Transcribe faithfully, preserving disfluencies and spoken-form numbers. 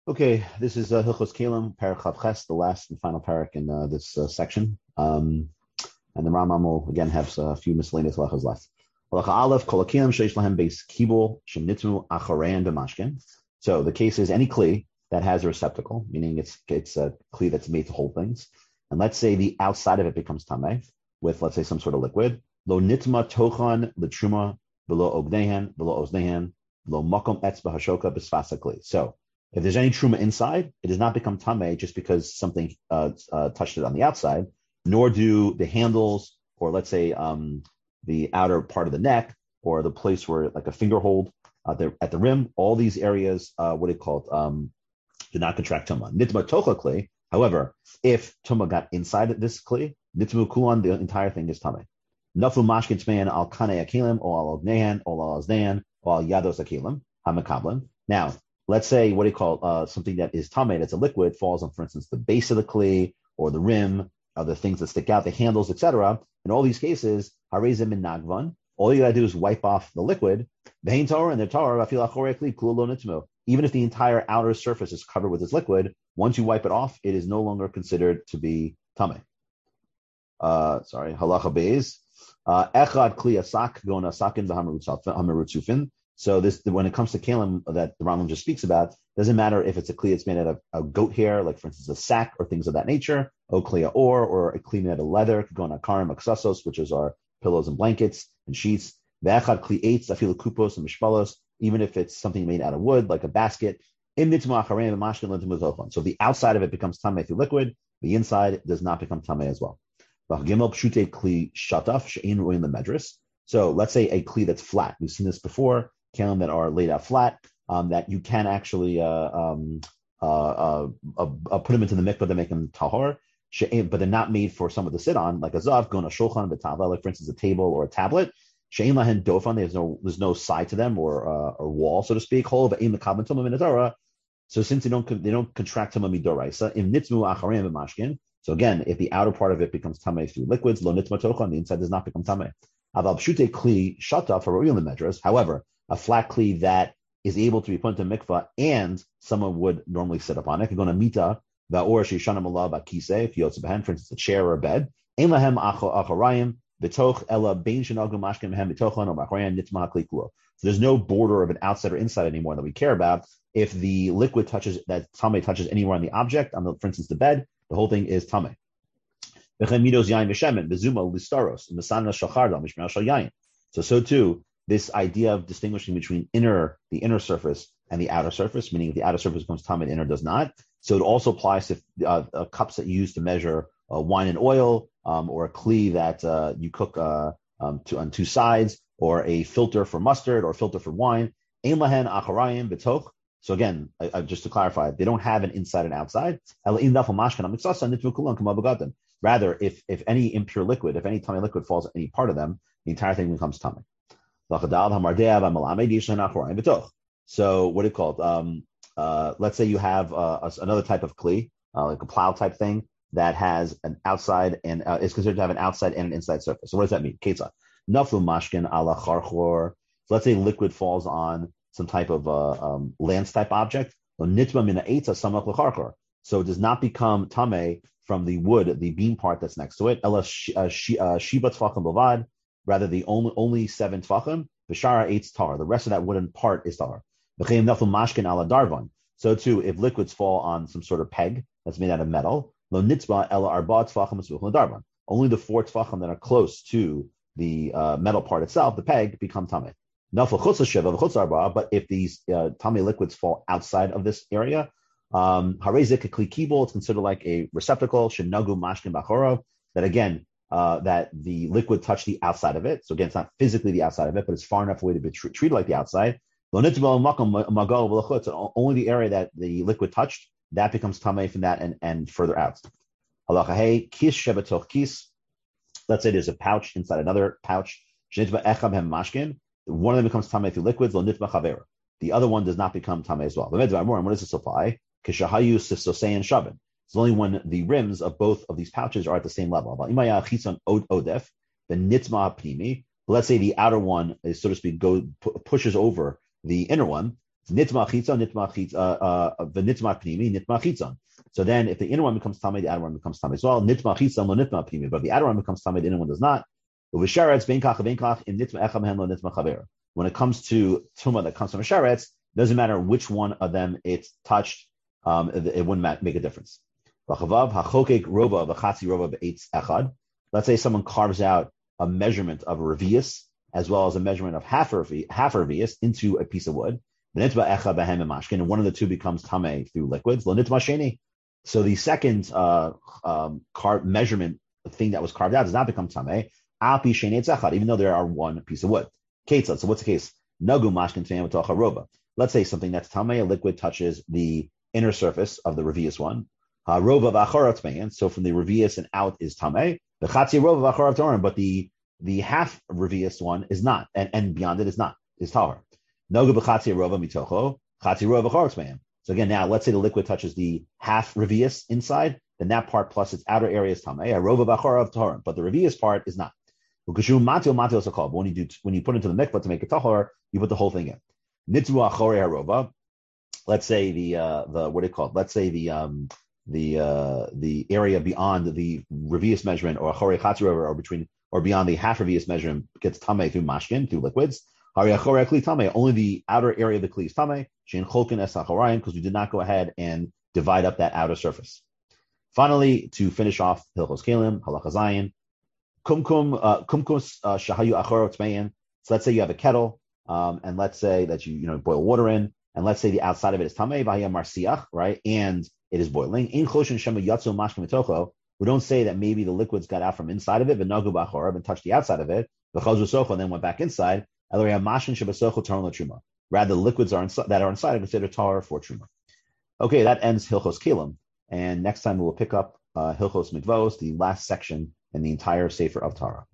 Okay, this is uh, Hilchos Kalim, Parak Chav Ches, the last and final parak in uh, this uh, section. Um, and the Rambam will again have a few miscellaneous halachas left. Halacha Aleph, Kol Hakelim Sheish Lahem Beis Kibul Shenitmu Acharein B'Mashkin. So the case is any kli that has a receptacle, meaning it's it's a kli that's made to hold things, and let's say the outside of it becomes tamei with, let's say, some sort of liquid. Lo nitma tochan l'truma below ognehan below oznehan lo makom etzba hashoka b'sfasa kli. So if there's any truma inside, it does not become tamei just because something uh, uh, touched it on the outside, nor do the handles or, let's say, um, the outer part of the neck or the place where, like, a finger hold uh, the, at the rim. All these areas, uh, what do you call it, um, do not contract tuma. Nitma tocha kli. However, if tuma got inside this kli, nitmu kulan, the entire thing is tamei. Nafu mashkin tmein al kanei akilim or al ognehan or al aznehan or al yados akilim hamakablim. Now, let's say, what do you call uh, something that is tamei, that's a liquid, falls on, for instance, the base of the kli or the rim, or the things that stick out, the handles, et cetera. In all these cases, harezim min nagvan. All you gotta do is wipe off the liquid. Vein Torah and the Torah, even if the entire outer surface is covered with this liquid, once you wipe it off, it is no longer considered to be tamei. Uh, sorry, halacha beis. Echad kli asak gona sakin v'hamarutzufin. So this, when it comes to kalim that the Rambam just speaks about, doesn't matter if it's a kli that's made out of a goat hair, like for instance a sack or things of that nature, o kli or or a kli made out of leather, gona karim aksasos, which is our pillows and blankets and sheets. Ve'echad kli eitz afilu kupos and mishpalos, even if it's something made out of wood, like a basket. So the outside of it becomes tamei through liquid, the inside does not become tamei as well. So let's say a kli that's flat. We've seen this before, kalim that are laid out flat, um, that you can actually uh, um, uh, uh, uh, uh, put them into the mikvah to make them tahor, but they're not made for someone to sit on, like a zav, gona shulchan b'tava, like for instance a table or a tablet. She'ein lahen dofan, there's no there's no side to them or uh, or wall, so to speak. So since they don't they don't contract tuma midoraisa, im nitzmu acharein b'mashkin. So again, if the outer part of it becomes tamei through liquids, lo nitma tochan, the inside does not become tamei. Aval pshute kli shata for ro'il lemedras. However, a flat kli that is able to be put into mikvah and someone would normally sit upon it, could go to mita va'or sheishanam Allah ba'kiseh, if you also behind, for instance, a chair or a bed. Ein lahem acharayim b'toch ela bein shenagu mashkin mehem b'tochan or b'acharayim nitma hakli kulo. So there's no border of an outside or inside anymore that we care about. If the liquid touches, that tamei touches anywhere on the object, on the, for instance, the bed, the whole thing is tamei. So, so too, this idea of distinguishing between inner, the inner surface and the outer surface, meaning the outer surface becomes tamei, the inner does not. So it also applies to uh, uh, cups that you use to measure uh, wine and oil, um, or a kli that uh, you cook uh, um, to, on two sides, or a filter for mustard or a filter for wine. Ein lahen acharayim b'toch. So again, I, I, just to clarify, they don't have an inside and outside. Rather, if if any impure liquid, if any tamei liquid falls on any part of them, the entire thing becomes tamei. So what do you call it? Um, uh, let's say you have uh, another type of kli, uh, like a plow type thing that has an outside and uh, is considered to have an outside and an inside surface. So what does that mean? Ketzah. Naflu mashkin ala charchor. So let's say liquid falls on some type of uh, um, lance type object. So it does not become tamei from the wood, the beam part that's next to it. Rather, the only only seven tfachim. B'shara eitz tar. The rest of that wooden part is tar. So too, if liquids fall on some sort of peg that's made out of metal, only the four tfachim that are close to the uh, metal part itself, the peg, become tamei. But if these uh, tamei liquids fall outside of this area, um, it's considered like a receptacle, shenagu mashkin bachorov, that again, uh, that the liquid touched the outside of it. So again, it's not physically the outside of it, but it's far enough away to be tr- treated like the outside. Only the area that the liquid touched, that becomes tamei from that and, and further out. Halacha hey, kis shebetoch kis. Let's say there's a pouch inside another pouch. Mashkin. One of them becomes tamei through liquids. The other one does not become tamei as well. What does this apply? Kishahayu sifsosei and shavin. It's only when the rims of both of these pouches are at the same level. Odef, the nitma pnimi. Let's say the outer one is, so to speak, go pu- pushes over the inner one. Nitma chitzon, nitma chitz, uh, uh, v'nitma pnimi, nitma chitzon. So then, if the inner one becomes tamei, the outer one becomes tamei as well. Nitma chitzon, lo nitma pnimi. But if the outer one becomes tamei, the inner one does not. Uv'sharetz ben kach ben kach in nitma echam hen lo nitma chaver. When it comes to tuma that comes from a sharetz, doesn't matter which one of them it's touched, um, it, it wouldn't make a difference. Let's say someone carves out a measurement of a revius as well as a measurement of half a half a revius into a piece of wood. And one of the two becomes tamei through liquids. So the second uh, um, car- measurement thing that was carved out does not become tamei, even though there are one piece of wood. So what's the case? Let's say something that's tamei, a liquid touches the inner surface of the revius one. So from the revius and out is tamei. The chatzi rova v'acharav torim, but the the half revius one is not, and, and beyond it is not, is tahor. Nogu b'chatzi rova mitocho, chatzi rova v'acharav tmeim. So again, now let's say the liquid touches the half revius inside, then that part plus its outer area is tamei. Rova v'acharav torim, but the revius part is not. But when you do, when you put into the mikvah to make it tahor, you put the whole thing in. Nitzu achorei harova. Let's say the uh, the what do you call it? Let's say the um, the uh, the area beyond the revius measurement or achorei chatzi rova, or between or beyond the half revius measurement gets tamei through mashkin, through liquids. Hari achorei kli tamei. Only the outer area of the kli is tamei. Shein cholkin es achorayim, because we did not go ahead and divide up that outer surface. Finally, to finish off Hilchos Kelim, halacha zayin. Kumkum, uh, kumkus uh, shahayu achorot tmein. So let's say you have a kettle, um, and let's say that you you know boil water in, and let's say the outside of it is tamei v'haya marsiach, right, and it is boiling. In choshen shema yatzu mashkim mitocho. We don't say that maybe the liquids got out from inside of it, but nagu b'achorah and touched the outside of it, v'chazu socho, and then went back inside. Rather, the liquids are inside, that are inside are considered tar for truma. Okay, that ends Hilchos Kelim, and next time we will pick up uh, Hilchos Mikvos, the last section in the entire Sefer of Torah.